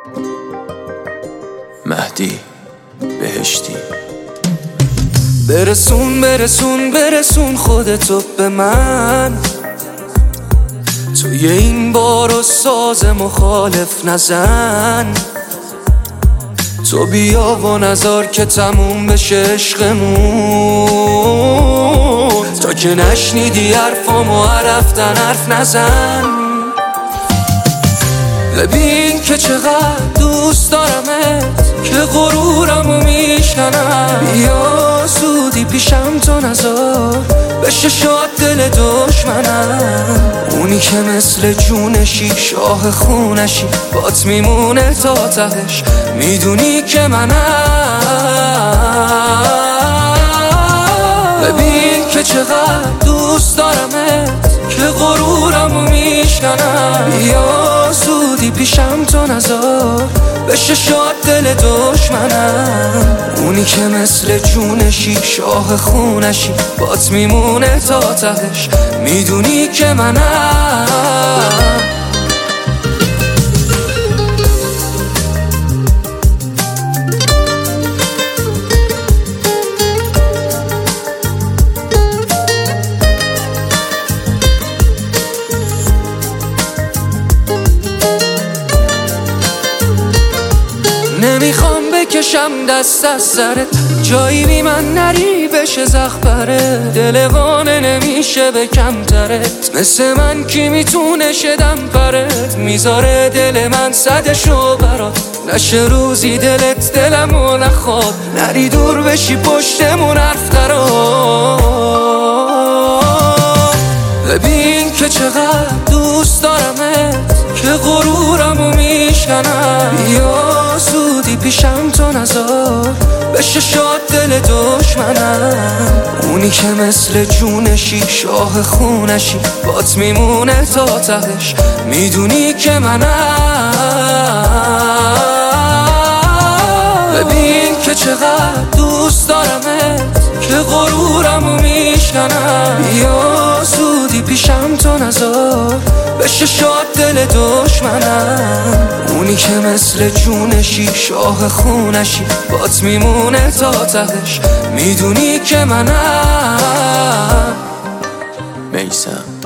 مهدی بهشتی. برسون برسون برسون خودتو به من، توی این بار و ساز مخالف نزن. تو بیا و نذار که تموم بشه عشقمون، تا که نشنیدی حرفامو رفتن حرف نزن. ببین که چقدر دوست دارمت که غرورمو میشکنم. بیا زودی پیشم تو نذار بشه شاد دل دشمنم. اونی که مثل جونشی شاه خونشی بات میمونه تا تهش، میدونی که منم. ببین که چقدر دوست دارمت که غرورمو میشکنم. بیا زودی پیشم تو نذار بشه شاد دل دشمنم. اونی که مثل جونشی شاه خونشی بات میمونه تا تهش، میدونی که منم. نمیخوام بکشم دست از سرت، جایی بی من نری بشه زخبره. دلوانه نمیشه به کمترت، مثل من کی میتونه شدم پرت. میذاره دل من صدشو برات، نشه روزی دلت دلمو نخواد. نری دور بشی پشتمون حرف درات. ببین که چقدر دوست دارمت که غرورمو میشکنم. بیا زودی پیشم تو نذار بشه شاد دل دشمنم. اونی که مثل جونشی شاه خونشی بات میمونه تا تهش، میدونی که منم. ببین که چقدر دوست دارمت که غرورمو میشکنم. بیا زودی پیشم تو نذار بشه شاد دل دشمنم. اونی که مثل جونشی شاه خونشی بات میمونه تا تهش، میدونی که منم. میثم